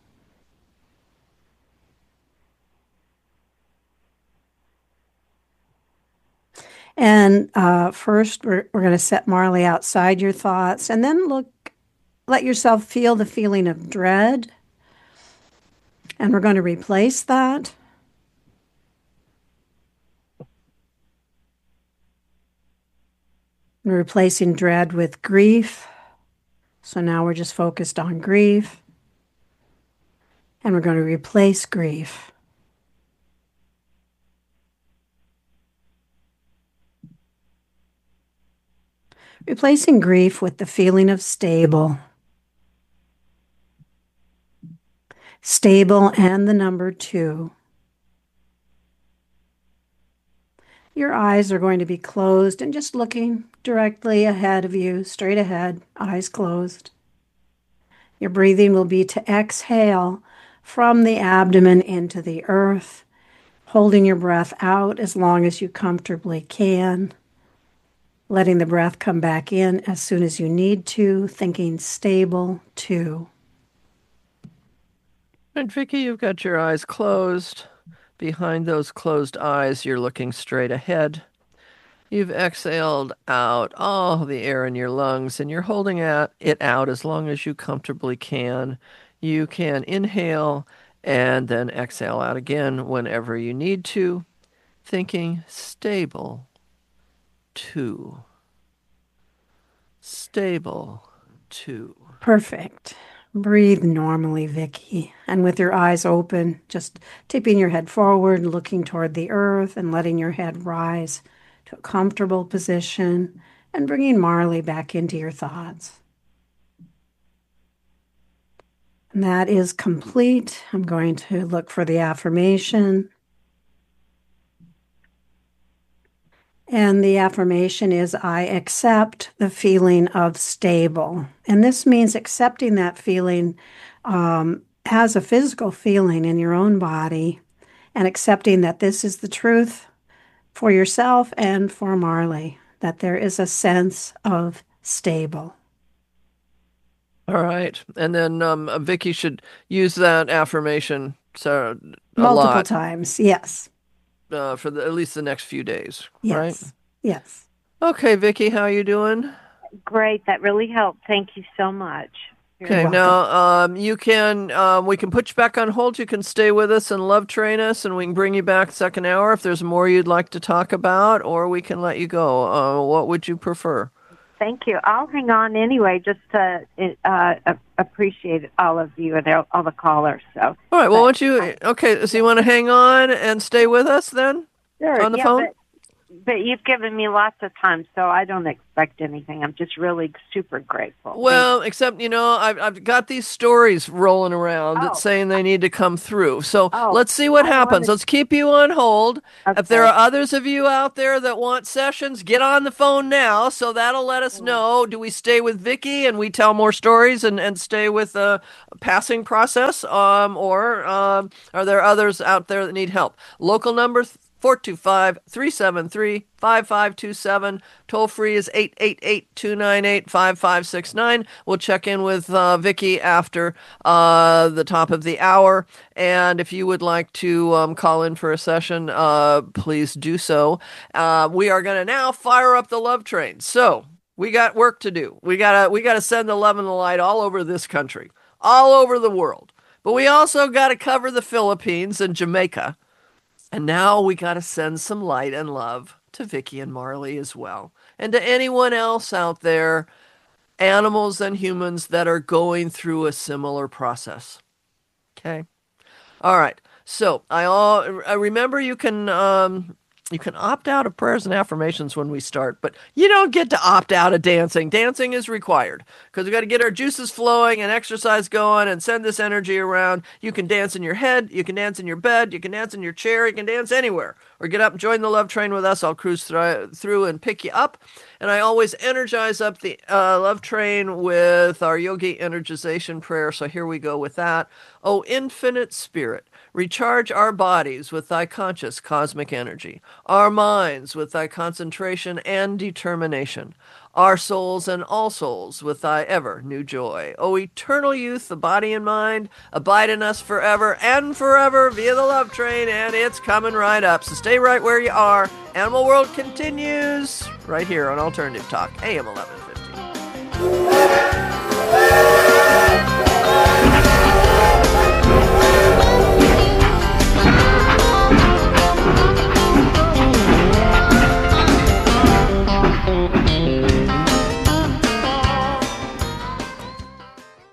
And first, we're going to set Marley outside your thoughts, and then let yourself feel the feeling of dread. And we're going to replace that. We're replacing dread with grief. So now we're just focused on grief. And we're going to replace grief. Replacing grief with the feeling of stable. Stable and the number 2. Your eyes are going to be closed and just looking directly ahead of you, straight ahead, eyes closed. Your breathing will be to exhale from the abdomen into the earth, holding your breath out as long as you comfortably can, letting the breath come back in as soon as you need to, thinking stable 2. And Vicki, you've got your eyes closed. Behind those closed eyes, you're looking straight ahead. You've exhaled out all the air in your lungs, and you're holding it out as long as you comfortably can. You can inhale and then exhale out again whenever you need to, thinking stable 2. Stable 2. Perfect. Breathe normally, Vicki. And with your eyes open, just tipping your head forward, looking toward the earth, and letting your head rise to a comfortable position, and bringing Marley back into your thoughts. And that is complete. I'm going to look for the affirmation. And the affirmation is, I accept the feeling of stable. And this means accepting that feeling as a physical feeling in your own body, and accepting that this is the truth for yourself and for Marley, that there is a sense of stable. All right. And then Vicki should use that affirmation multiple times, yes. For at least the next few days, yes. Right? Yes. Okay, Vicki, how are you doing? Great. That really helped. Thank you so much. Okay, now we can put you back on hold. You can stay with us and love train us, and we can bring you back second hour if there's more you'd like to talk about, or we can let you go. What would you prefer? Thank you. I'll hang on anyway, just to appreciate all of you and all the callers. So. All right. Well, so you want to hang on and stay with us then? Sure. On the phone? But you've given me lots of time, so I don't expect anything. I'm just really super grateful. Well, except, I've got these stories rolling around that's saying they need to come through. So let's see what happens. Let's keep you on hold. Okay. If there are others of you out there that want sessions, get on the phone now. So that'll let us know. Do we stay with Vicki and we tell more stories and stay with the passing process? Or are there others out there that need help? Local number 425-373-5527. Toll free is 888-298-5569. We'll check in with Vicki after the top of the hour. And if you would like to call in for a session, please do so. We are going to now fire up the love train. So we got work to do. We gotta send the love and the light all over this country, all over the world. But we also got to cover the Philippines and Jamaica. And now we got to send some light and love to Vicki and Marley as well. And to anyone else out there, animals and humans that are going through a similar process. Okay? All right. So I remember you can opt out of prayers and affirmations when we start, but you don't get to opt out of dancing. Dancing is required because we got to get our juices flowing and exercise going and send this energy around. You can dance in your head. You can dance in your bed. You can dance in your chair. You can dance anywhere. Or get up and join the love train with us. I'll cruise through and pick you up. And I always energize up the love train with our yogi energization prayer. So here we go with that. Oh, infinite spirit, recharge our bodies with thy conscious cosmic energy, our minds with thy concentration and determination, our souls and all souls with thy ever new joy. O eternal youth, the body and mind, abide in us forever and forever via the love train, and it's coming right up. So stay right where you are. Animal World continues right here on Alternative Talk, AM 1150.